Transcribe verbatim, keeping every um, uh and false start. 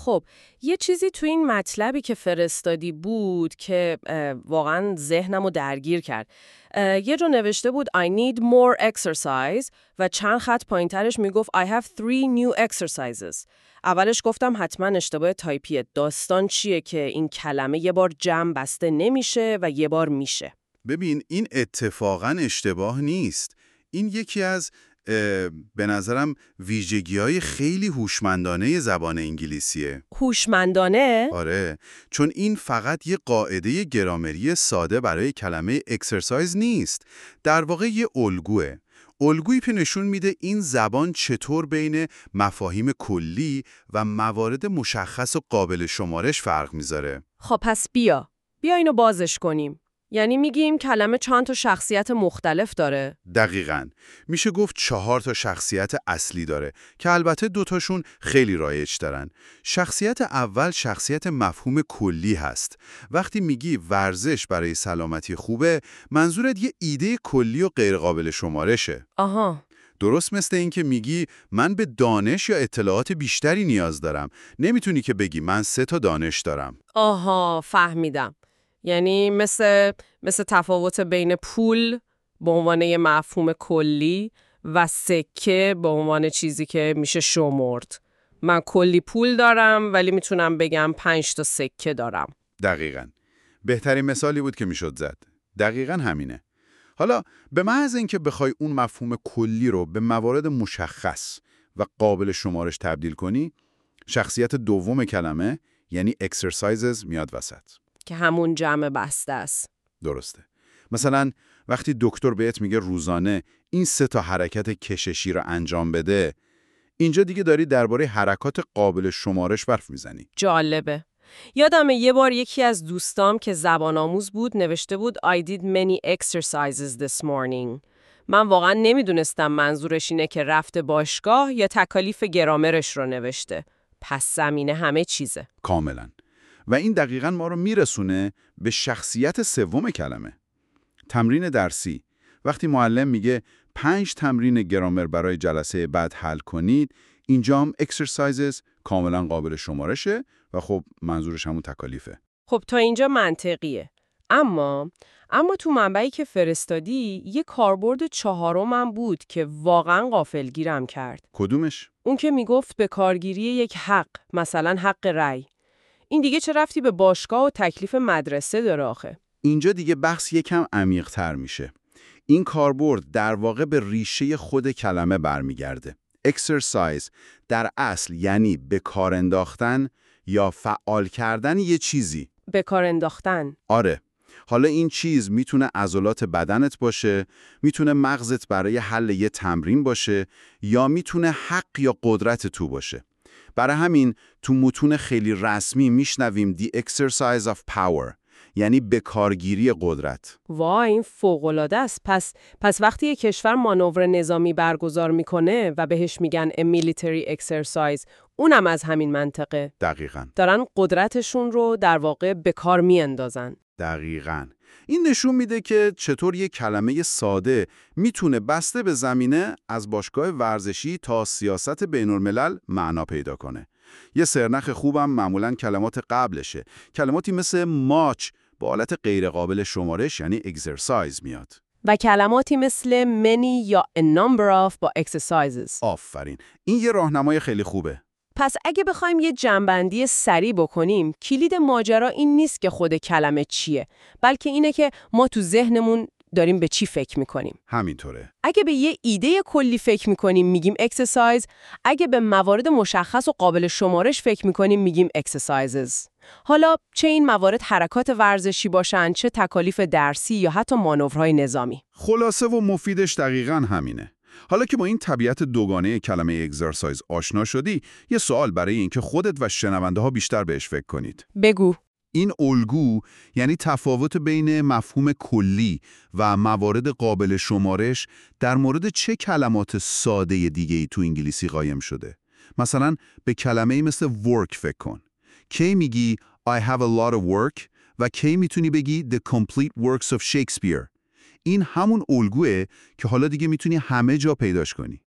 خب یه چیزی تو این مطلبی که فرستادی بود که واقعا ذهنمو درگیر کرد. یه جا نوشته بود I need more exercise و چند خط پایینترش میگفت I have three new exercises. اولش گفتم حتما اشتباه تایپیه. داستان چیه که این کلمه یه بار جمع بسته نمیشه و یه بار میشه؟ ببین این اتفاقا اشتباه نیست. این یکی از به نظرم ویژگی‌های خیلی هوشمندانه زبان انگلیسیه. هوشمندانه؟ آره، چون این فقط یه قاعده گرامری ساده برای کلمه اکسرسایز نیست. در واقع یه الگوه. الگویی که نشون میده این زبان چطور بین مفاهیم کلی و موارد مشخص و قابل شمارش فرق میذاره. خب پس بیا. بیا اینو بازش کنیم. یعنی میگیم کلمه چند تا شخصیت مختلف داره؟ دقیقاً. میشه گفت چهار تا شخصیت اصلی داره که البته دوتاشون خیلی رایج دارن. شخصیت اول شخصیت مفهوم کلی هست. وقتی میگی ورزش برای سلامتی خوبه، منظورت یه ایده کلی و غیرقابل شمارشه. آها. درست مثل این که میگی من به دانش یا اطلاعات بیشتری نیاز دارم. نمیتونی که بگی من سه تا دانش دارم. آها، فهمیدم. یعنی مثل مثل تفاوت بین پول به عنوان یه مفهوم کلی و سکه به عنوان چیزی که میشه شمرد. من کلی پول دارم ولی میتونم بگم پنج تا سکه دارم. دقیقاً. بهترین مثالی بود که میشد زد. دقیقاً همینه. حالا به محض اینکه بخوای اون مفهوم کلی رو به موارد مشخص و قابل شمارش تبدیل کنی، شخصیت دوم کلمه یعنی exercises میاد وسط. که همون جمع بسته است. درسته. مثلا وقتی دکتر بهت میگه روزانه این سه تا حرکت کششی رو انجام بده، اینجا دیگه داری درباره حرکات قابل شمارش حرف میزنی. جالبه. یادمه یه بار یکی از دوستام که زبان آموز بود نوشته بود I did many exercises this morning. من واقعا نمیدونستم منظورش اینه که رفته باشگاه یا تکالیف گرامرش رو نوشته. پس زمینه همه چیزه. کاملا. و این دقیقاً ما رو میرسونه به شخصیت سوم کلمه. تمرین درسی. وقتی معلم میگه پنج تمرین گرامر برای جلسه بعد حل کنید، اینجا هم exercises کاملا قابل شمارشه و خب منظورش همون تکالیفه. خب تا اینجا منطقیه. اما اما تو منبعی که فرستادی یه کاربرد چهارمم بود که واقعا غافلگیرم کرد. کدومش؟ اون که میگفت به کارگیری یک حق، مثلا حق رأی. این دیگه چه رفتی به باشگاه و تکلیف مدرسه داره آخه؟ اینجا دیگه بحث یکم عمیق‌تر میشه. این کاربرد در واقع به ریشه خود کلمه برمیگرده. exercise در اصل یعنی به کار انداختن یا فعال کردن یه چیزی. به کار انداختن. آره. حالا این چیز میتونه عضلات بدنت باشه، میتونه مغزت برای حل یه تمرین باشه، یا میتونه حق یا قدرت تو باشه. برای همین تو متون خیلی رسمی میشنویم the exercise of power، یعنی به کارگیری قدرت. وای این فوق‌العاده است. پس پس وقتی یک کشور مانور نظامی برگزار میکنه و بهش میگن a military exercise، اونم از همین منطقه. دقیقاً. دارن قدرتشون رو در واقع به کار میاندازن. دقیقاً. این نشون میده که چطور یک کلمه ساده میتونه بسته به زمینه از باشگاه ورزشی تا سیاست بین‌الملل معنا پیدا کنه. یه سرنخ خوبم معمولاً کلمات قبلشه. کلماتی مثل ماچ با حالت غیرقابل شمارش یعنی exercise میاد. و کلماتی مثل many یا a number of با exercises. آفرین. این یه راهنمای خیلی خوبه. پس اگه بخوایم یه جنبندی سریع بکنیم، کلید ماجرا این نیست که خود کلمه چیه، بلکه اینه که ما تو ذهنمون داریم به چی فکر میکنیم. همینطوره. اگه به یه ایده کلی فکر میکنیم میگیم exercise، اگه به موارد مشخص و قابل شمارش فکر میکنیم میگیم exercises. حالا چه این موارد حرکات ورزشی باشن، چه تکالیف درسی یا حتی مانورهای نظامی. خلاصه و مفیدش دقیقاً همینه. حالا که با این طبیعت دوگانه کلمه اکسرسایز آشنا شدی، یه سوال برای این که خودت و شنونده ها بیشتر بهش فکر کنید. بگو. این الگو یعنی تفاوت بین مفهوم کلی و موارد قابل شمارش در مورد چه کلمات ساده دیگه‌ای تو انگلیسی قایم شده؟ مثلا به کلمه‌ای مثل work فکر کن. کی میگی I have a lot of work و کی میتونی بگی the complete works of Shakespeare. این همون الگوئه که حالا دیگه میتونی همه جا پیداش کنی.